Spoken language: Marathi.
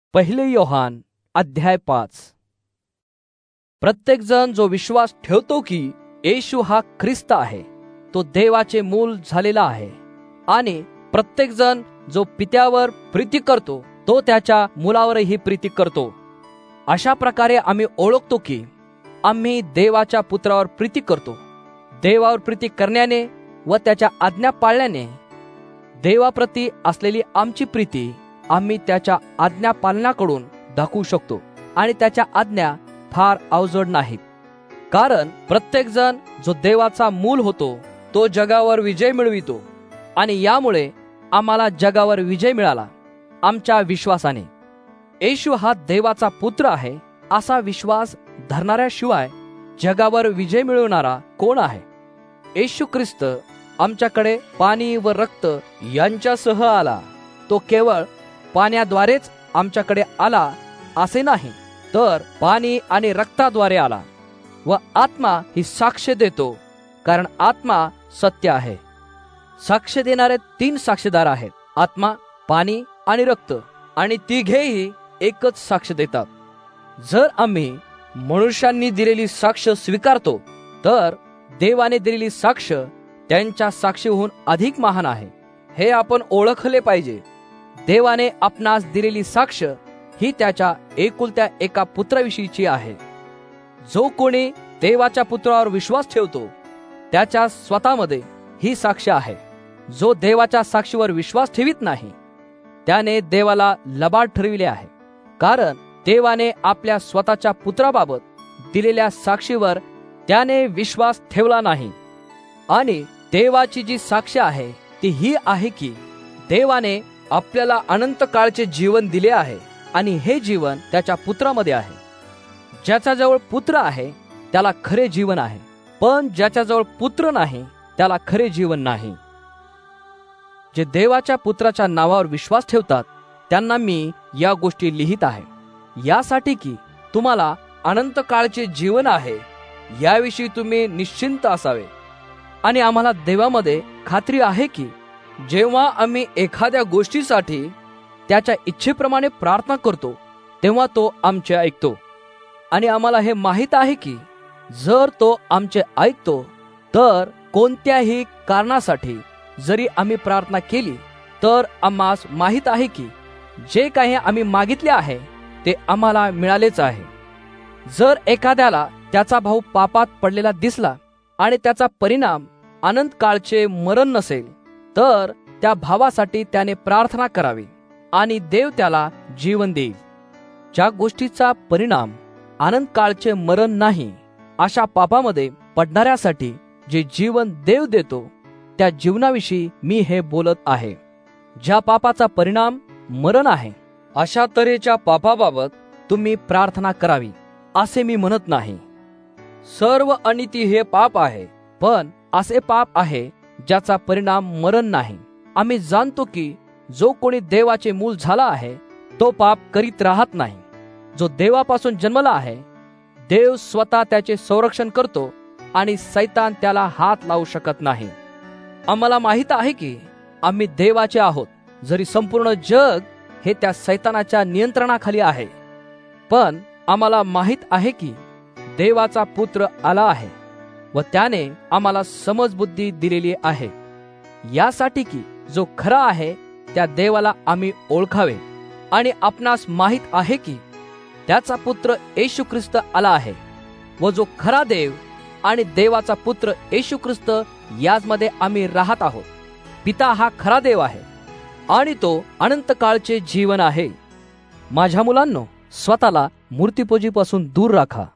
पहिले योहान अध्याय 5. प्रत्येक जण जो विश्वास ठेवतो की येशू हा ख्रिस्त आहे तो देवाचे मूल झालेला आहे, आणि प्रत्येक जण जो पित्यावर प्रीती करतो तो त्याच्या मुलावरही प्रीती करतो. अशा प्रकारे आम्ही ओळखतो की आम्ही देवाच्या पुत्रावर प्रीती करतो. देवावर प्रीती करण्याने व त्याच्या आज्ञा पाळल्याने देवाप्रती असलेली आमची प्रीती आम्ही त्याच्या आज्ञा पालनाकडून दाखवू शकतो, आणि त्याच्या आज्ञा फार अवजड नाहीत. कारण प्रत्येक जण जो देवाचा मूल होतो तो जगावर विजय मिळवितो, आणि यामुळे आम्हाला जगावर विजय मिळाला आमच्या विश्वासाने. येशू हा देवाचा पुत्र आहे असा विश्वास धरणाऱ्याशिवाय जगावर विजय मिळवणारा कोण आहे? येशू ख्रिस्त आमच्याकडे पाणी व रक्त यांच्यासह आला. तो केवळ पाण्याद्वारेच आमच्याकडे आला असे नाही, तर पाणी आणि रक्ताद्वारे आला. व आत्मा ही साक्ष देतो, कारण आत्मा सत्य आहे. साक्ष देणारे 3 साक्षीदार आहेत, आत्मा, पाणी आणि रक्त, आणि तिघेही एकच साक्ष देतात. जर आम्ही मनुष्यांनी दिलेली साक्ष स्वीकारतो तर देवाने दिलेली साक्ष त्यांच्या साक्षीहून अधिक महान आहे, हे आपण ओळखले पाहिजे. देवाने आपणास दिलेली साक्ष ही त्याच्या एकुलत्या एका पुत्राविषयीची आहे. जो कोणी देवाच्या पुत्रावर विश्वास ठेवतो त्याच्या स्वतःमध्ये ही साक्ष आहे. जो देवाच्या साक्षीवर विश्वास ठेवित नाही त्याने देवाला लबाड ठरविले आहे, कारण देवाने आपल्या स्वतःच्या पुत्राबाबत दिलेल्या साक्षीवर त्याने विश्वास ठेवला नाही. आणि देवाची जी साक्ष आहे ती ही आहे की देवाने आपल्याला अनंत काळचे जीवन दिले आहे, आणि हे जीवन त्याच्या पुत्रामध्ये आहे. ज्याच्याजवळ पुत्र आहे त्याला खरे जीवन आहे, पण ज्याच्याजवळ पुत्र नाही त्याला खरे जीवन नाही. जे देवाच्या पुत्राच्या नावावर विश्वास ठेवतात त्यांना मी या गोष्टी लिहित आहे, यासाठी की तुम्हाला अनंत काळचे जीवन आहे याविषयी तुम्ही निश्चिंत असावे. आणि आम्हाला देवामध्ये खात्री आहे की जेव्हा आम्ही एखाद्या गोष्टीसाठी त्याच्या इच्छेप्रमाणे प्रार्थना करतो तेव्हा तो आमचे ऐकतो. आणि आम्हाला हे माहीत आहे की जर तो आमचे ऐकतो तर कोणत्याही कारणासाठी जरी आम्ही प्रार्थना केली तर आम्हास माहीत आहे की जे काही आम्ही मागितले आहे ते आम्हाला मिळालेच आहे. जर एखाद्याला त्याचा भाऊ पापात पडलेला दिसला आणि त्याचा परिणाम अनंत काळचे मरण नसेल तर त्या भावासाठी त्याने प्रार्थना करावी आणि देव त्याला जीवन देईल. ज्या गोष्टीचा परिणाम अनंत काळचे मरण नाही अशा पापामध्ये पडणाऱ्यासाठी जे जीवन देव देतो त्या जीवनाविषयी मी हे बोलत आहे. ज्या पापाचा परिणाम मरण आहे अशा तऱ्हेच्या पापाबाबत तुम्ही प्रार्थना करावी असे मी म्हणत नाही. सर्व अनिती हे पाप आहे, पण असे पाप आहे ज्याचा परिणाम मरण नाही. आम्ही जाणतो की जो कोणी देवाचे मूल झाला आहे तो पाप करीत राहत नाही. जो देवापासून जन्मला आहे देव स्वतः त्याचे संरक्षण करतो आणि सैतान त्याला हात लावू शकत नाही. आम्हाला माहित आहे की आम्ही देवाचे आहोत, जरी संपूर्ण जग हे त्या सैतानाच्या नियंत्रणाखाली आहे. पण आम्हाला माहित आहे की देवाचा पुत्र आला आहे व त्याने आम्हाला समजबुद्धी दिलेली आहे, यासाठी की जो खरा आहे त्या देवाला आम्ही ओळखावे. आणि आपणास माहित आहे की त्याचा पुत्र येशू ख्रिस्त आला आहे, व जो खरा देव आणि देवाचा पुत्र येशू ख्रिस्त याचमध्ये आम्ही राहत आहोत. पिता हा खरा देव आहे आणि तो अनंत काळचे जीवन आहे. माझ्या मुलांनो, स्वतःला मूर्तिपूजेपासून दूर राखा.